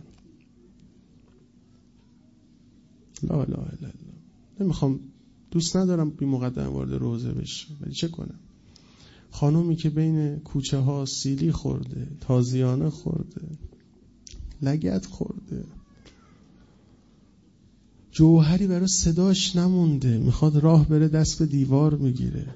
لا اله الا الله. نمیخوام، دوست ندارم بی مقدمه وارد روزه بشم، ولی چه کنم؟ خانومی که بین کوچه ها سیلی خورده، تازیانه خورده، لگد خورده، جوهری برای صداش نمونده، میخواد راه بره دست به دیوار میگیره،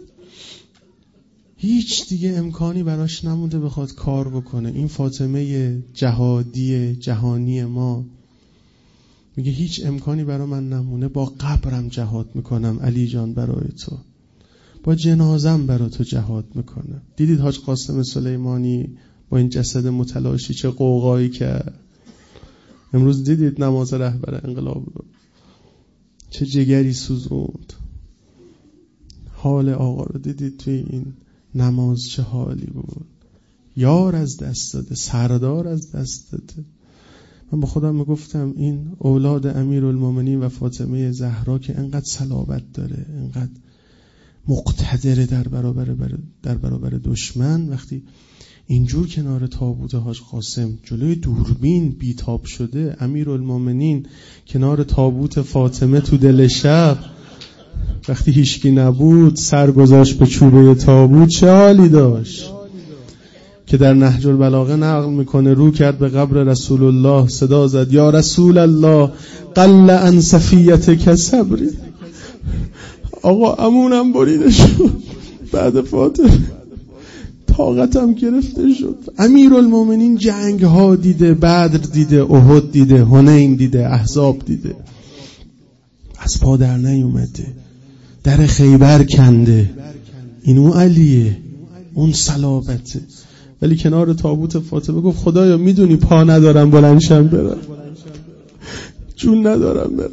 هیچ دیگه امکانی براش نمونده بخواد کار بکنه. این فاطمه جهادی جهانی ما میگه هیچ امکانی برای من نمونه، با قبرم جهاد میکنم علی جان برای تو، با جنازم برای تو جهاد میکنم. دیدید حاج قاسم سلیمانی با این جسد متلاشی چه قوقایی کرد؟ امروز دیدید نماز رهبر انقلاب رو چه جگری سوزوند؟ حال آقا رو دیدید توی این نماز چه حالی بود؟ یار از دست داده، سردار از دست داده. من با خودم میگفتم این اولاد امیرالمومنین و فاطمه زهرا که انقدر صلابت داره، انقدر مقتدره در برابر دشمن، وقتی اینجور کنار تابوت حاج قاسم جلوی دوربین بیتاب شده، امیرالمومنین کنار تابوت فاطمه تو دل شب وقتی هیچکی نبود سر گذاشت به چوبه تابوت، چه حالی داشت؟ که در نهج البلاغه نقل میکنه رو کرد به قبر رسول الله، صدا زد یا رسول الله قل عن صفیتک صبری. آقا امونم بریده شد بعد فاطمه، طاقتم گرفته شد. امیرالمومنین جنگ ها دیده، بدر دیده، احد دیده، حنین دیده، احزاب دیده، از پا در نیومده، در خیبر کنده. اینو علیه، اون صلابته. ولی کنار تابوت فاطمه گفت خدایا میدونی پا ندارم بلندشم برم، جون ندارم برم،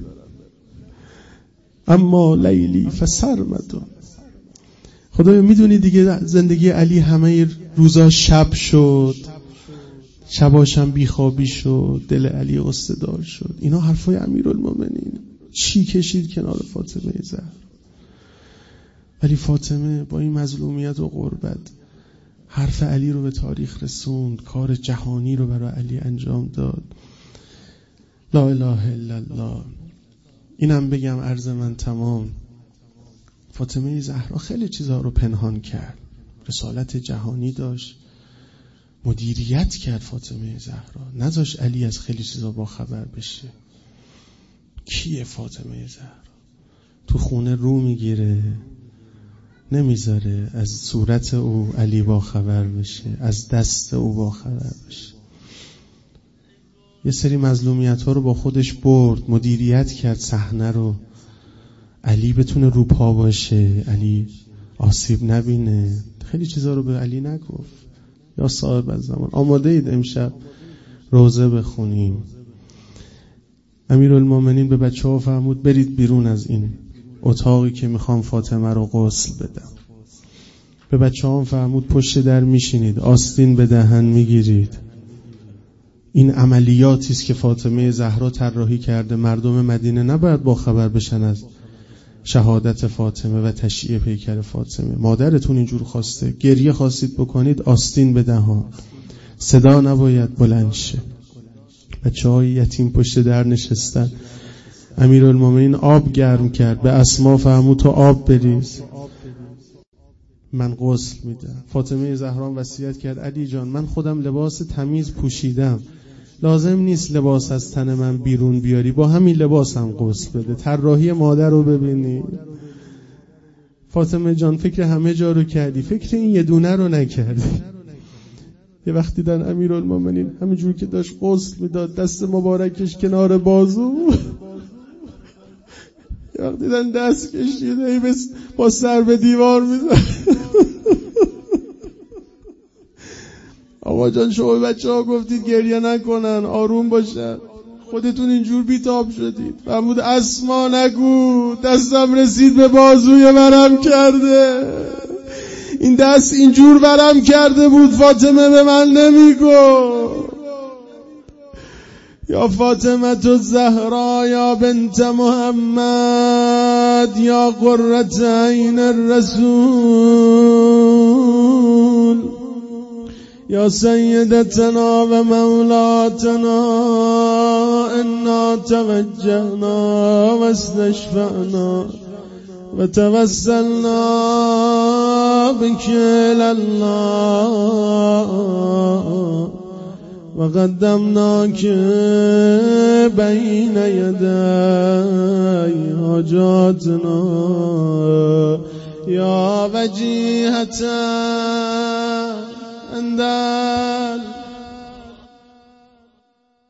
اما لیلی فسرمدون. خدایا میدونی دیگه زندگی علی همه روزا شب شد، شباشم بیخوابی شد، دل علی غصه‌دار شد. اینا حرفای امیرالمومنین. چی کشید کنار فاطمه زهرا؟ ولی فاطمه با این مظلومیت و غربت حرف علی رو به تاریخ رسوند، کار جهانی رو برای علی انجام داد. لا اله الا الله. اینم بگم عرض من تمام. فاطمه زهرا خیلی چیزها رو پنهان کرد، رسالت جهانی داشت، مدیریت کرد. فاطمه زهرا نذاشت علی از خیلی چیزها با خبر بشه. کیه فاطمه زهرا؟ تو خونه رو میگیره، نمیذاره از صورت او علی با خبر بشه، از دست او با خبر بشه. یه سری مظلومیت ها رو با خودش برد، مدیریت کرد صحنه رو. علی بتونه رو پا باشه، علی آسیب نبینه. خیلی چیزا رو به علی نگفت. یا صاحب الزمان آماده اید امشب روزه بخونیم؟ امیرالمومنین به بچه‌ها فرمود برید بیرون از این اتاقی که میخوام فاطمه رو غسل بدم. به بچه‌ها فرمود پشت در میشینید، آستین به دهن میگیرید. این عملیاتی است که فاطمه زهرا طراحی کرده. مردم مدینه نباید با خبر بشن از شهادت فاطمه و تشییع پیکر فاطمه. مادرتون اینجور خواسته، گریه خواستید بکنید، آستین به دهان، صدا نباید بلند شه. بچه‌های یتیم پشت در نشستن. امیرالمومنین آب گرم کرد، به اسما فرمود تو آب بریز، من غسل میدم. فاطمه زهرا وصیت کرد علی جان من خودم لباس تمیز پوشیدم، لازم نیست لباس از تن من بیرون بیاری، با همین لباسم غسل بده. طراحی مادر رو ببینی. فاطمه جان فکر همه جا رو کردی، فکر این یه دونه رو نکردی. یه وقتی دیدن امیرالمومنین همینجور که داشت غسل میداد دست مبارکش کنار بازو، یه وقتی دیدن دست کشیده با سر به دیوار میزن. آقا جان شما بچه ها گفتید گریه نکنن، آروم باشن، خودتون اینجور بیتاب شدید. فرمود اسما نگو، دستم رسید به بازوی ورم کرده، این دست اینجور ورم کرده بود فاطمه به من نمیگو. یا فاطمه تو زهرا یا بنت محمد یا قرة عین الرسول یا سیدتنا و مولاتنا انا توجهنا و استشفعنا و توسلنا بك الى الله وقدمناك بين يدي حاجاتنا يا وجيهة عند